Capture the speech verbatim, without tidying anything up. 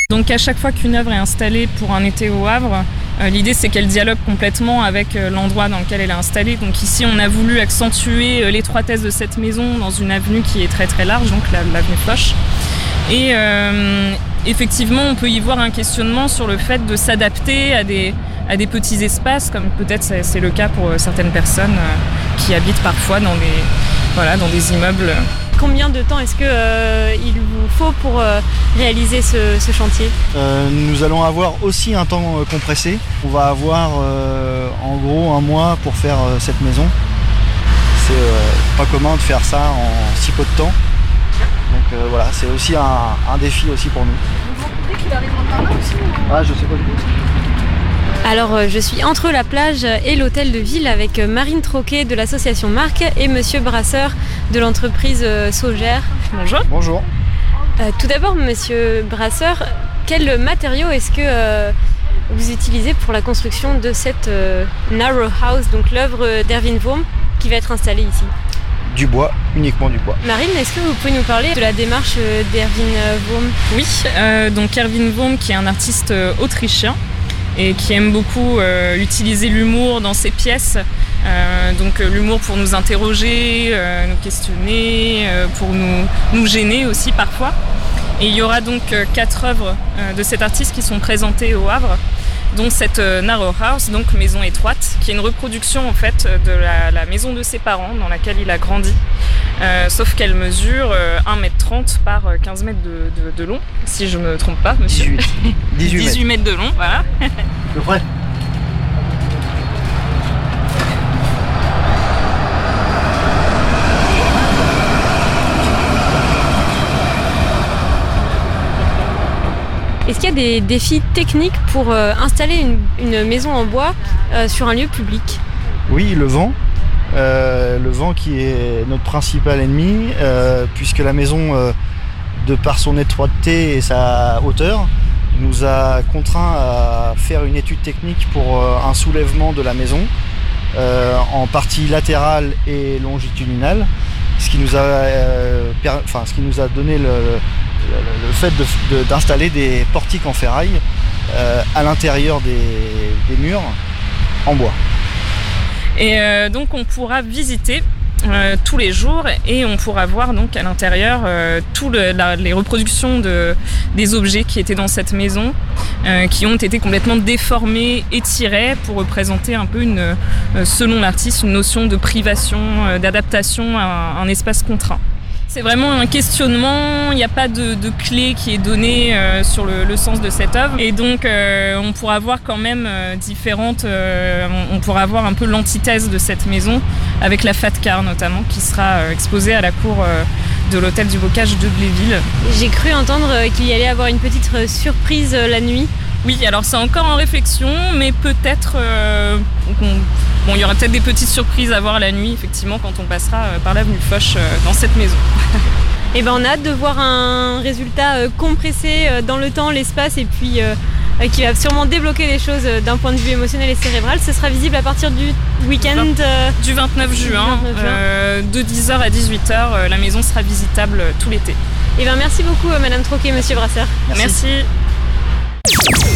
Donc à chaque fois qu'une œuvre est installée pour un été au Havre, euh, l'idée c'est qu'elle dialogue complètement avec euh, l'endroit dans lequel elle est installée. Donc ici on a voulu accentuer euh, l'étroitesse de cette maison dans une avenue qui est très très large, donc la, l'avenue Foch. Et euh, effectivement on peut y voir un questionnement sur le fait de s'adapter à des, à des petits espaces, comme peut-être c'est, c'est le cas pour certaines personnes euh, qui habitent parfois dans des, voilà, dans des immeubles. Combien de temps est-ce qu'il euh, vous faut pour euh, réaliser ce, ce chantier ? euh, Nous allons avoir aussi un temps euh, compressé. On va avoir euh, en gros un mois pour faire euh, cette maison. C'est euh, pas commun de faire ça en si peu de temps. Donc euh, voilà, c'est aussi un, un défi aussi pour nous. Vous comprenez qu'il arrive en par là aussi ou... Ah, je sais pas du tout. Alors euh, je suis entre la plage et l'hôtel de ville avec euh, Marine Troquet de l'association Marc et Monsieur Brasseur de l'entreprise euh, Saugère. Bonjour. Bonjour. Euh, tout d'abord Monsieur Brasseur, quel matériau est-ce que euh, vous utilisez pour la construction de cette euh, Narrow House, donc l'œuvre d'Erwin Wurm qui va être installée ici ? Du bois, uniquement du bois. Marine, est-ce que vous pouvez nous parler de la démarche d'Erwin Wurm ? Oui, euh, donc Erwin Wurm qui est un artiste euh, autrichien et qui aime beaucoup euh, utiliser l'humour dans ses pièces. Euh, donc euh, l'humour pour nous interroger, euh, nous questionner, euh, pour nous, nous gêner aussi parfois. Et il y aura donc euh, quatre œuvres euh, de cet artiste qui sont présentées au Havre, dont cette euh, Narrow House, donc maison étroite, qui est une reproduction en fait de la, la maison de ses parents dans laquelle il a grandi. Euh, sauf qu'elle mesure euh, un mètre trente par quinze mètres de, de, de long, si je me trompe pas, monsieur. dix-huit. dix-huit, dix-huit mètres de long, voilà. À peu près. Est-ce qu'il y a des défis techniques pour euh, installer une, une maison en bois euh, sur un lieu public ? Oui, le vent. Euh, le vent qui est notre principal ennemi, euh, puisque la maison, euh, de par son étroiteté et sa hauteur, nous a contraints à faire une étude technique pour euh, un soulèvement de la maison euh, en partie latérale et longitudinale, ce qui nous a, euh, per... enfin, ce qui nous a donné le, le, le fait de, de, d'installer des portiques en ferraille euh, à l'intérieur des, des murs en bois. Et euh, donc on pourra visiter euh, tous les jours et on pourra voir donc à l'intérieur euh, toutes le, les reproductions de, des objets qui étaient dans cette maison, euh, qui ont été complètement déformés, étirés pour représenter un peu, une, euh, selon l'artiste, une notion de privation, euh, d'adaptation à un, un espace contraint. C'est vraiment un questionnement, il n'y a pas de, de clé qui est donnée euh, sur le, le sens de cette œuvre. Et donc euh, on pourra voir quand même euh, différentes, euh, on, on pourra voir un peu l'antithèse de cette maison, avec la Fat Car notamment, qui sera euh, exposée à la cour euh, de l'hôtel du Bocage de Bléville. J'ai cru entendre qu'il y allait avoir une petite surprise euh, la nuit. Oui, alors c'est encore en réflexion, mais peut-être euh, qu'on... Bon, il y aura peut-être des petites surprises à voir la nuit, effectivement, quand on passera euh, par l'avenue Foch euh, dans cette maison. Et ben on a hâte de voir un résultat euh, compressé euh, dans le temps, l'espace, et puis euh, euh, qui va sûrement débloquer les choses euh, d'un point de vue émotionnel et cérébral. Ce sera visible à partir du week-end euh, du vingt-neuf juin, vingt-neuf juin. Euh, de dix heures à dix-huit heures. Euh, la maison sera visitable euh, tout l'été. Et ben merci beaucoup, euh, Madame Troquet, Monsieur Brasseur. Merci. Merci.